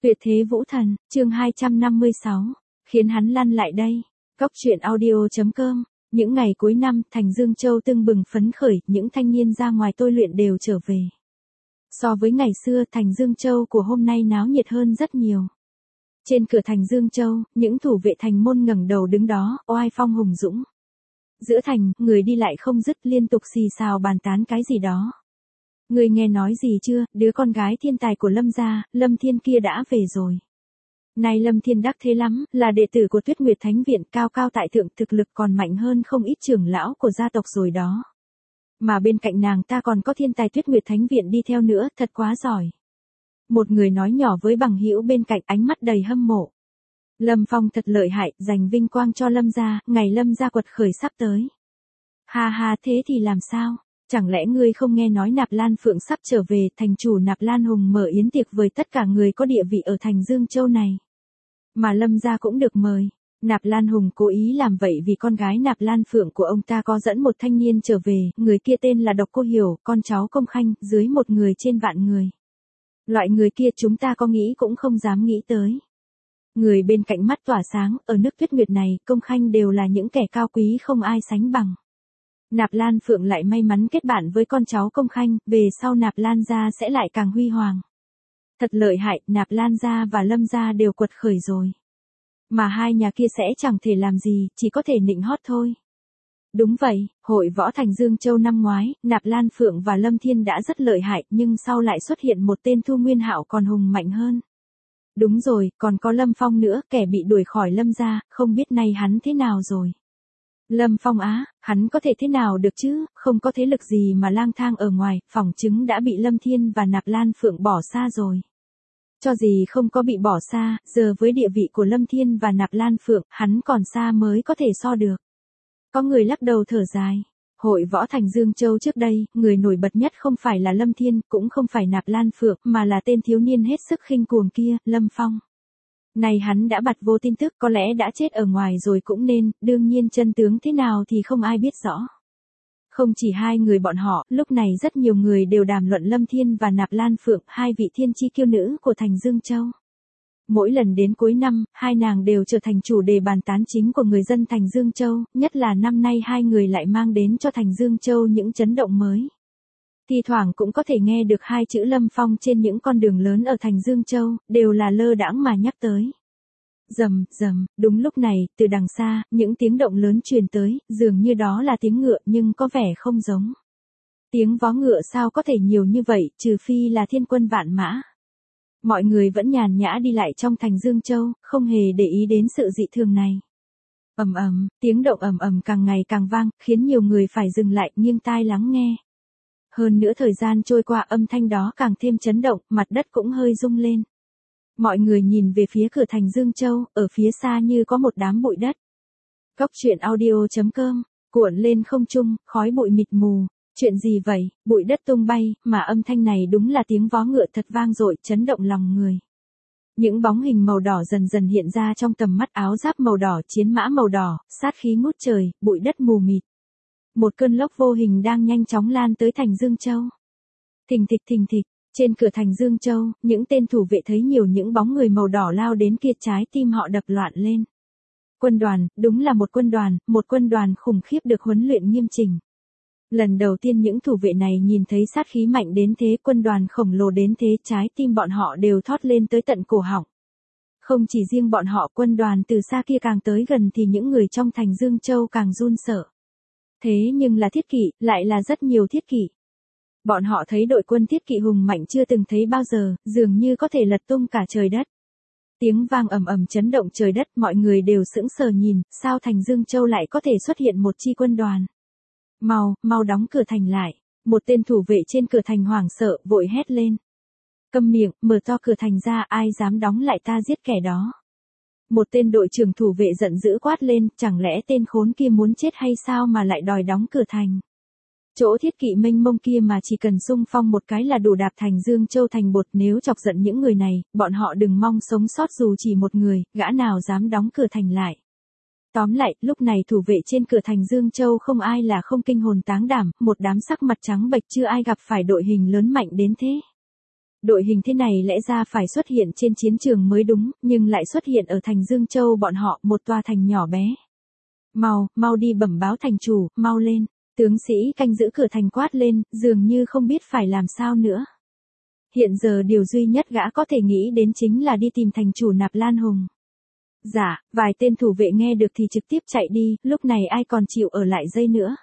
Tuyệt thế vũ thần, chương 256, khiến hắn lăn lại đây. Cóc truyện audio.com. Những ngày cuối năm, thành Dương Châu tưng bừng phấn khởi, những thanh niên ra ngoài tôi luyện đều trở về. So với ngày xưa, thành Dương Châu của hôm nay náo nhiệt hơn rất nhiều. Trên cửa thành Dương Châu, những thủ vệ thành môn ngẩng đầu đứng đó, oai phong hùng dũng. Giữa thành, người đi lại không dứt, liên tục xì xào bàn tán cái gì đó. Người nghe nói gì chưa, đứa con gái thiên tài của Lâm gia, Lâm Thiên kia đã về rồi. Này Lâm Thiên đắc thế lắm, là đệ tử của Tuyết Nguyệt Thánh Viện, cao cao tại thượng, thực lực còn mạnh hơn không ít trưởng lão của gia tộc rồi đó. Mà bên cạnh nàng ta còn có thiên tài Tuyết Nguyệt Thánh Viện đi theo nữa, thật quá giỏi. Một người nói nhỏ với bằng hữu bên cạnh, ánh mắt đầy hâm mộ. Lâm Phong thật lợi hại, giành vinh quang cho Lâm gia, ngày Lâm gia quật khởi sắp tới. Ha ha, thế thì làm sao? Chẳng lẽ ngươi không nghe nói Nạp Lan Phượng sắp trở về, thành chủ Nạp Lan Hùng mở yến tiệc với tất cả người có địa vị ở thành Dương Châu này. Mà Lâm gia cũng được mời. Nạp Lan Hùng cố ý làm vậy vì con gái Nạp Lan Phượng của ông ta có dẫn một thanh niên trở về, người kia tên là Độc Cô Hiểu, con cháu Công Khanh, dưới một người trên vạn người. Loại người kia chúng ta có nghĩ cũng không dám nghĩ tới. Người bên cạnh mắt tỏa sáng, ở nước Tuyết Nguyệt này, Công Khanh đều là những kẻ cao quý không ai sánh bằng. Nạp Lan Phượng lại may mắn kết bạn với con cháu Công Khanh, về sau Nạp Lan gia sẽ lại càng huy hoàng. Thật lợi hại, Nạp Lan gia và Lâm gia đều quật khởi rồi. Mà hai nhà kia sẽ chẳng thể làm gì, chỉ có thể nịnh hót thôi. Đúng vậy, hội võ thành Dương Châu năm ngoái, Nạp Lan Phượng và Lâm Thiên đã rất lợi hại, nhưng sau lại xuất hiện một tên Thu Nguyên Hạo còn hùng mạnh hơn. Đúng rồi, còn có Lâm Phong nữa, kẻ bị đuổi khỏi Lâm gia, không biết nay hắn thế nào rồi. Lâm Phong á, hắn có thể thế nào được chứ, không có thế lực gì mà lang thang ở ngoài, phỏng chứng đã bị Lâm Thiên và Nạp Lan Phượng bỏ xa rồi. Cho gì không có bị bỏ xa, giờ với địa vị của Lâm Thiên và Nạp Lan Phượng, hắn còn xa mới có thể so được. Có người lắc đầu thở dài. Hội võ thành Dương Châu trước đây, người nổi bật nhất không phải là Lâm Thiên, cũng không phải Nạp Lan Phượng, mà là tên thiếu niên hết sức khinh cuồng kia, Lâm Phong. Này hắn đã bặt vô tin tức, có lẽ đã chết ở ngoài rồi cũng nên, đương nhiên chân tướng thế nào thì không ai biết rõ. Không chỉ hai người bọn họ, lúc này rất nhiều người đều đàm luận Lâm Thiên và Nạp Lan Phượng, hai vị thiên chi kiêu nữ của thành Dương Châu. Mỗi lần đến cuối năm, hai nàng đều trở thành chủ đề bàn tán chính của người dân thành Dương Châu, nhất là năm nay hai người lại mang đến cho thành Dương Châu những chấn động mới. Thi thoảng cũng có thể nghe được hai chữ Lâm Phong trên những con đường lớn ở thành Dương Châu, đều là lơ đãng mà nhắc tới. Rầm, rầm, đúng lúc này, từ đằng xa, những tiếng động lớn truyền tới, dường như đó là tiếng ngựa nhưng có vẻ không giống. Tiếng vó ngựa sao có thể nhiều như vậy, trừ phi là thiên quân vạn mã. Mọi người vẫn nhàn nhã đi lại trong thành Dương Châu, không hề để ý đến sự dị thường này. Ầm ầm, tiếng động ầm ầm càng ngày càng vang, khiến nhiều người phải dừng lại nghiêng tai lắng nghe. Hơn nữa thời gian trôi qua âm thanh đó càng thêm chấn động, mặt đất cũng hơi rung lên. Mọi người nhìn về phía cửa thành Dương Châu, ở phía xa như có một đám bụi đất. Cóc truyện audio.com, cuộn lên không trung, khói bụi mịt mù. Chuyện gì vậy, bụi đất tung bay, mà âm thanh này đúng là tiếng vó ngựa thật vang dội, chấn động lòng người. Những bóng hình màu đỏ dần dần hiện ra trong tầm mắt, áo giáp màu đỏ, chiến mã màu đỏ, sát khí ngút trời, bụi đất mù mịt. Một cơn lốc vô hình đang nhanh chóng lan tới thành Dương Châu. Thình thịch, trên cửa thành Dương Châu, những tên thủ vệ thấy nhiều những bóng người màu đỏ lao đến kia, trái tim họ đập loạn lên. Quân đoàn, đúng là một quân đoàn khủng khiếp được huấn luyện nghiêm chỉnh. Lần đầu tiên những thủ vệ này nhìn thấy sát khí mạnh đến thế, quân đoàn khổng lồ đến thế, trái tim bọn họ đều thót lên tới tận cổ họng. Không chỉ riêng bọn họ, quân đoàn từ xa kia càng tới gần thì những người trong thành Dương Châu càng run sợ. Thế nhưng là thiết kỵ, lại là rất nhiều thiết kỵ. Bọn họ thấy đội quân thiết kỵ hùng mạnh chưa từng thấy bao giờ, dường như có thể lật tung cả trời đất. Tiếng vang ầm ầm chấn động trời đất, mọi người đều sững sờ nhìn, sao thành Dương Châu lại có thể xuất hiện một chi quân đoàn. Mau đóng cửa thành lại. Một tên thủ vệ trên cửa thành hoảng sợ, vội hét lên. Câm miệng, mở to cửa thành ra, ai dám đóng lại ta giết kẻ đó. Một tên đội trưởng thủ vệ giận dữ quát lên, chẳng lẽ tên khốn kia muốn chết hay sao mà lại đòi đóng cửa thành. Chỗ thiết kỵ mênh mông kia mà chỉ cần xung phong một cái là đủ đạp thành Dương Châu thành bột, nếu chọc giận những người này, bọn họ đừng mong sống sót dù chỉ một người, gã nào dám đóng cửa thành lại. Tóm lại, lúc này thủ vệ trên cửa thành Dương Châu không ai là không kinh hồn táng đảm, một đám sắc mặt trắng bệch, chưa ai gặp phải đội hình lớn mạnh đến thế. Đội hình thế này lẽ ra phải xuất hiện trên chiến trường mới đúng, nhưng lại xuất hiện ở thành Dương Châu bọn họ, một tòa thành nhỏ bé. Mau đi bẩm báo thành chủ, mau lên. Tướng sĩ canh giữ cửa thành quát lên, dường như không biết phải làm sao nữa. Hiện giờ điều duy nhất gã có thể nghĩ đến chính là đi tìm thành chủ Nạp Lan Hùng. Dạ, vài tên thủ vệ nghe được thì trực tiếp chạy đi, lúc này ai còn chịu ở lại dây nữa.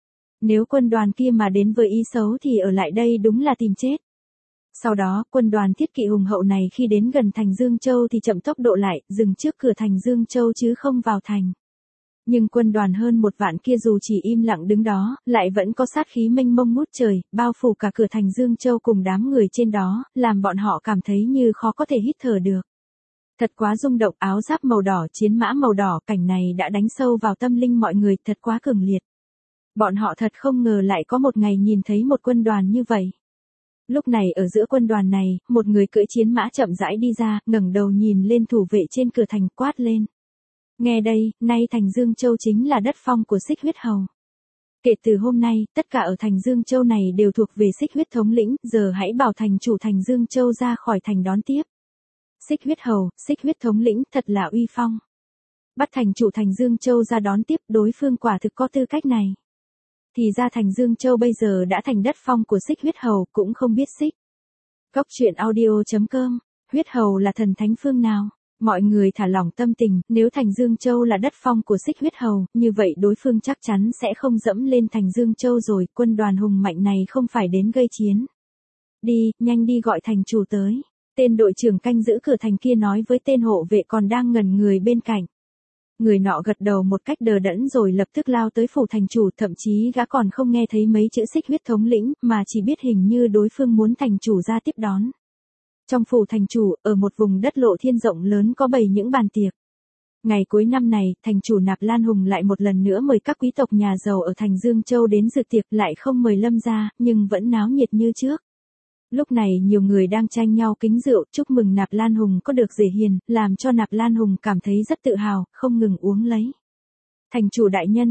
Nếu quân đoàn kia mà đến với ý xấu thì ở lại đây đúng là tìm chết. Sau đó, quân đoàn thiết kỵ hùng hậu này khi đến gần thành Dương Châu thì chậm tốc độ lại, dừng trước cửa thành Dương Châu chứ không vào thành. Nhưng quân đoàn hơn 1 vạn kia dù chỉ im lặng đứng đó, lại vẫn có sát khí mênh mông ngút trời, bao phủ cả cửa thành Dương Châu cùng đám người trên đó, làm bọn họ cảm thấy như khó có thể hít thở được. Thật quá rung động, áo giáp màu đỏ, chiến mã màu đỏ, cảnh này đã đánh sâu vào tâm linh mọi người, thật quá cường liệt. Bọn họ thật không ngờ lại có một ngày nhìn thấy một quân đoàn như vậy. Lúc này ở giữa quân đoàn này, một người cưỡi chiến mã chậm rãi đi ra, ngẩng đầu nhìn lên thủ vệ trên cửa thành quát lên. Nghe đây, nay thành Dương Châu chính là đất phong của Xích Huyết Hầu. Kể từ hôm nay, tất cả ở thành Dương Châu này đều thuộc về Xích Huyết thống lĩnh, giờ hãy bảo thành chủ thành Dương Châu ra khỏi thành đón tiếp. Xích Huyết Hầu, Xích Huyết thống lĩnh, thật là uy phong. Bắt thành chủ thành Dương Châu ra đón tiếp, đối phương quả thực có tư cách này. Thì ra thành Dương Châu bây giờ đã thành đất phong của Xích Huyết Hầu, cũng không biết xích. Góc truyện audio.com, Huyết Hầu là thần thánh phương nào? Mọi người thả lỏng tâm tình, nếu thành Dương Châu là đất phong của Xích Huyết Hầu, như vậy đối phương chắc chắn sẽ không dẫm lên thành Dương Châu rồi, quân đoàn hùng mạnh này không phải đến gây chiến. Đi, nhanh đi gọi thành chủ tới. Tên đội trưởng canh giữ cửa thành kia nói với tên hộ vệ còn đang ngẩn người bên cạnh. Người nọ gật đầu một cách đờ đẫn rồi lập tức lao tới phủ thành chủ, thậm chí gã còn không nghe thấy mấy chữ Xích Huyết thống lĩnh, mà chỉ biết hình như đối phương muốn thành chủ ra tiếp đón. Trong phủ thành chủ, ở một vùng đất lộ thiên rộng lớn có bày những bàn tiệc. Ngày cuối năm này, thành chủ Nạp Lan Hùng lại một lần nữa mời các quý tộc nhà giàu ở thành Dương Châu đến dự tiệc, lại không mời Lâm gia, nhưng vẫn náo nhiệt như trước. Lúc này nhiều người đang tranh nhau kính rượu, chúc mừng Nạp Lan Hùng có được rể hiền, làm cho Nạp Lan Hùng cảm thấy rất tự hào, không ngừng uống lấy. Thành chủ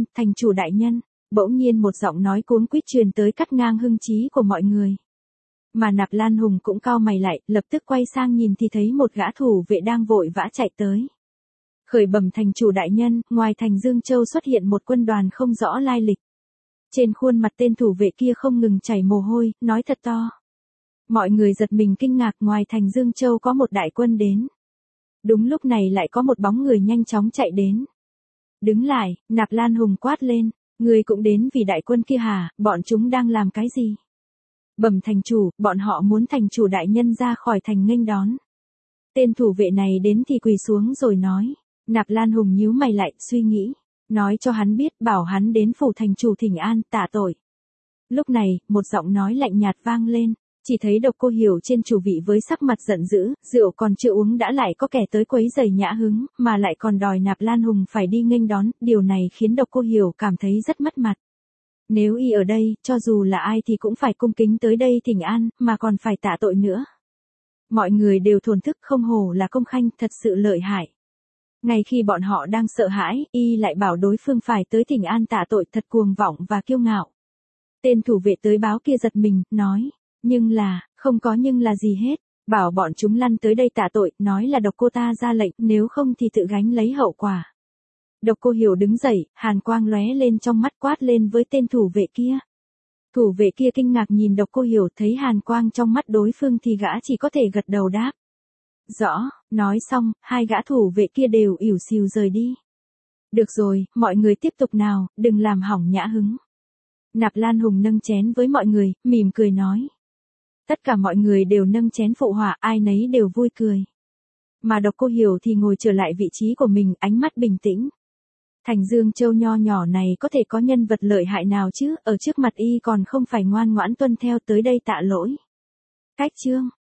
đại nhân, bỗng nhiên một giọng nói cuống quýt truyền tới cắt ngang hưng trí của mọi người. Mà Nạp Lan Hùng cũng cau mày lại, lập tức quay sang nhìn thì thấy một gã thủ vệ đang vội vã chạy tới. Khởi bẩm thành chủ đại nhân, ngoài thành Dương Châu xuất hiện một quân đoàn không rõ lai lịch. Trên khuôn mặt tên thủ vệ kia không ngừng chảy mồ hôi, nói thật to. Mọi người giật mình kinh ngạc, ngoài thành Dương Châu có một đại quân đến. Đúng lúc này lại có một bóng người nhanh chóng chạy đến. Đứng lại, Nạp Lan Hùng quát lên, người cũng đến vì đại quân kia hả, bọn chúng đang làm cái gì? Bẩm thành chủ, bọn họ muốn thành chủ đại nhân ra khỏi thành nghênh đón. Tên thủ vệ này đến thì quỳ xuống rồi nói. Nạp Lan Hùng nhíu mày lại, suy nghĩ. Nói cho hắn biết, bảo hắn đến phủ thành chủ thỉnh an, tạ tội. Lúc này, một giọng nói lạnh nhạt vang lên. Chỉ thấy Độc Cô Hiểu trên chủ vị với sắc mặt giận dữ, rượu còn chưa uống đã lại có kẻ tới quấy rầy nhã hứng, mà lại còn đòi Nạp Lan Hùng phải đi nghênh đón, điều này khiến Độc Cô Hiểu cảm thấy rất mất mặt. Nếu y ở đây, cho dù là ai thì cũng phải cung kính tới đây thỉnh an, mà còn phải tạ tội nữa. Mọi người đều thổn thức, không hổ là công khanh, thật sự lợi hại. Ngay khi bọn họ đang sợ hãi, y lại bảo đối phương phải tới thỉnh an tạ tội, thật cuồng vọng và kiêu ngạo. Tên thủ vệ tới báo kia giật mình, nói. Nhưng là, không có nhưng là gì hết, bảo bọn chúng lăn tới đây tạ tội, nói là Độc Cô ta ra lệnh, nếu không thì tự gánh lấy hậu quả. Độc Cô Hiểu đứng dậy, hàn quang lóe lên trong mắt, quát lên với tên thủ vệ kia. Thủ vệ kia kinh ngạc nhìn Độc Cô Hiểu, thấy hàn quang trong mắt đối phương thì gã chỉ có thể gật đầu đáp. Rõ, nói xong, hai gã thủ vệ kia đều ỉu xìu rời đi. Được rồi, mọi người tiếp tục nào, đừng làm hỏng nhã hứng. Nạp Lan Hùng nâng chén với mọi người, mỉm cười nói. Tất cả mọi người đều nâng chén phụ họa, ai nấy đều vui cười. Mà Độc Cô Hiểu thì ngồi trở lại vị trí của mình, ánh mắt bình tĩnh. Thành Dương Châu nho nhỏ này có thể có nhân vật lợi hại nào chứ, ở trước mặt y còn không phải ngoan ngoãn tuân theo, tới đây tạ lỗi. Cách chương